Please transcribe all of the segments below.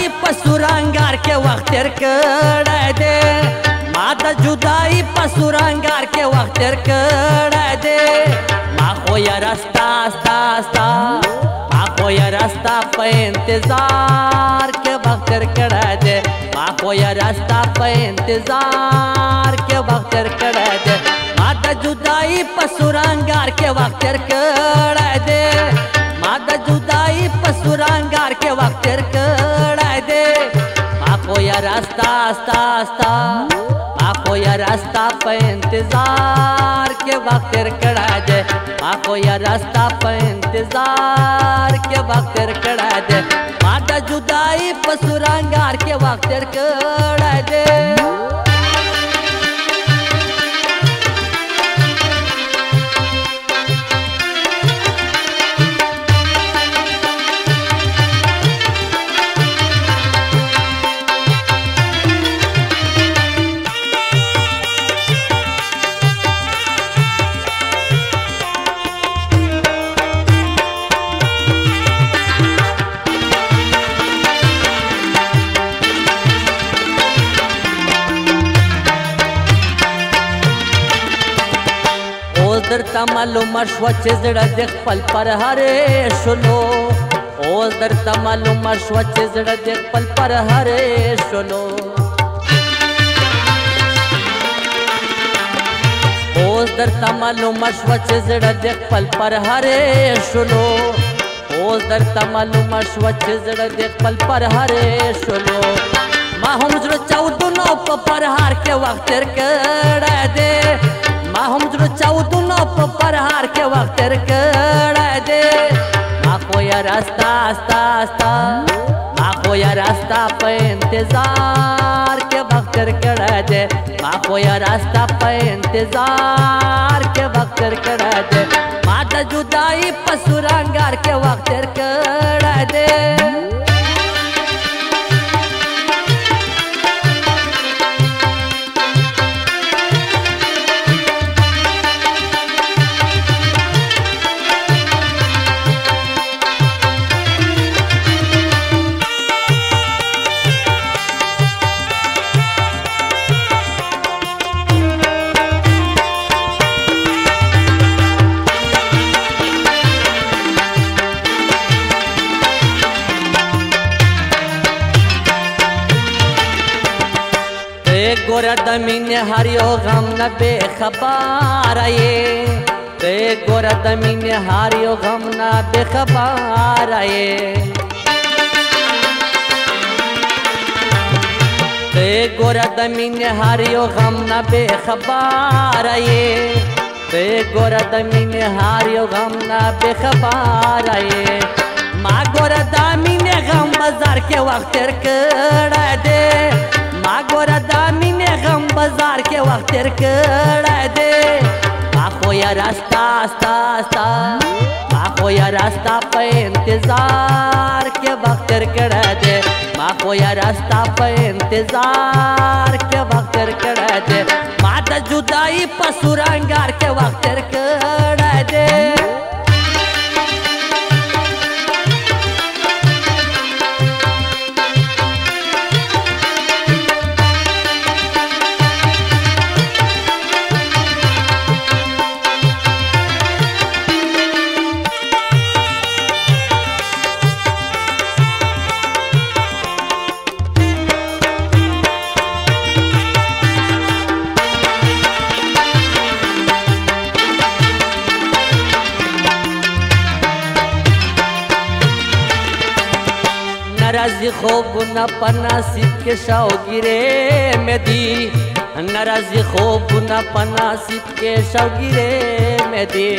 په سورانګار کې وخت تیر کړی دی ما د جدایي په سورانګار کې وخت تیر کړی دی ما خو یاره ستا ستا ستا ما خو یاره ستا په انتظار کې وخت تیر کړی دی ما خو یاره ستا په انتظار کې وخت تیر کړی دی ما د جدایي په سورانګار کې وخت تیر کړی دی ما د جدایي په سورانګار کې وخت تیر کړی دی ما خو یاره ستا ستا ستا ما خو یاره ستا په انتظار کې وخت تیر کړی دی ما خو یاره ستا په انتظار کې وخت تیر کړی دی ما د جدایي په سورانګار کې وخت تیر کړی دی درته معلومه شوه چې زړه دې خپل پر هرې شلو اوس درته معلومه شوه چې زړه دې خپل پر هرې شلو اوس درته معلومه شوه چې زړه دې خپل پر هرې شلو اوس درته معلومه شوه چې زړه دې خپل پر هرې شلو ما هم زړه چاودونو په پرهار کې وخت تیر کړی دی ما هم زړه چاودونو په پرهار کې وخت تیر کړی دی ما خو یاره ستا ستا ستا ما خو یاره ستا په انتظار کې وخت تیر کړی دی ما خو یاره ستا په انتظار کې وخت تیر کړی دی ما د جدایي په سورانګار کې وخت تیر کړی دی ګوره د مینې هر یو غم نه بې خبره یې ته ګوره د مینې هر یو غم نه بې خبره یې ته ګوره د مینې هر یو غم نه بې خبره یې ته ګوره د مینې هر یو غم نه بې خبره یې ما ګوره د مینې غم بازار کې وخت تیر کړی دی ما ګوره د مینې غم بازار کې وخت تیر کړی دی ما خو یاره ستا ستا ستا ما خو یاره ستا په انتظار کې وخت تیر کړی دی ما خو یاره ستا په انتظار کې وخت تیر کړی دی ما د جدایي په سورانګار کې وخت تیر کړی دی نرازی خوبونه په نصیب کې شوګیرې مې دي نرازی خوبونه په نصیب کې شوګیرې مې دي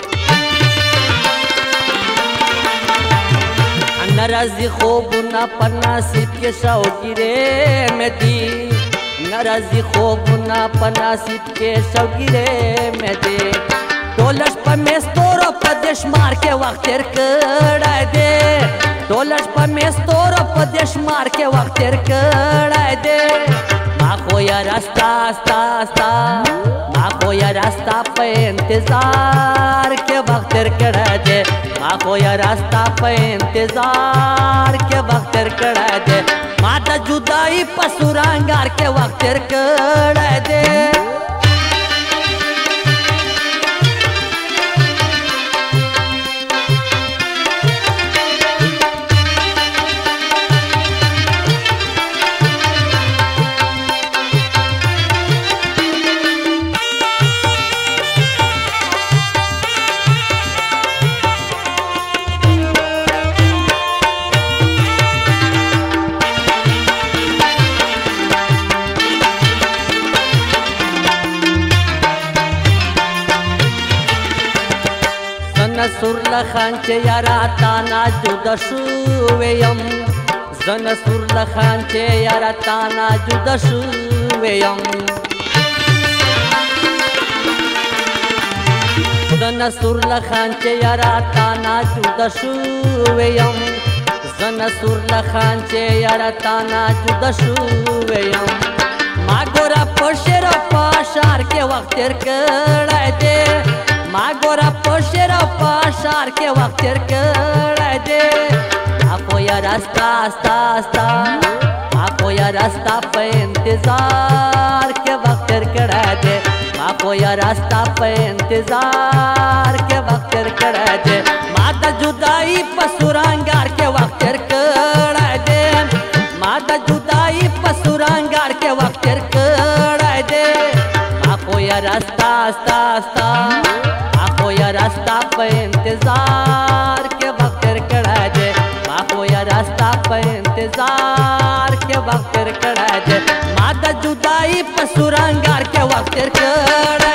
نرازی خوبونه په نصیب کې شوګیرې مې دي نرازی خوبونه په نصیب کې شوګیرې مې دي ټولش په مستورو په دشمار کې وخت تیر کړی دی ټولش په مستورو په دشمار کې وخت تیر کړی دی ما خو یاره ستا ستا ستا ما خو یاره ستا په انتظار کې وخت تیر کړی دی ما ما خو یا راستا په انتظار کې وخت تیر کړی دی ما د جدائی په سورانګار کې وخت تیر کړی دی نصر لخان چې یارا تانا جدا شویم زه نصر لخان چې یارا تانا جدا شویم زه نصر لخان چې یارا تانا جدا شویم زه نصر لخان چې یارا تانا جدا شویم ما ګوره په شعر او په اشعار کې وخت تیر کړی دی ما ګوره په شعر او په اشعار کې وخت تیر کړی دی ما خو یاره ستا ستا ستا ما خو یاره ستا په انتظار کې وخت تیر کړی دی ما خو یاره ستا په انتظار کې وخت تیر کړی دی ما د جدائی په سورانګار کې وخت تیر کړی دی ما د جدائی په سورانګار کې وخت تیر کړی دی ما خو یاره ستا ستا ستا یا راستا په انتظار کې وخت تیر کړی دی ما خو یا راستا په انتظار کې وخت تیر کړی دی ما د جدائی په سورانګار کې وخت تیر کړی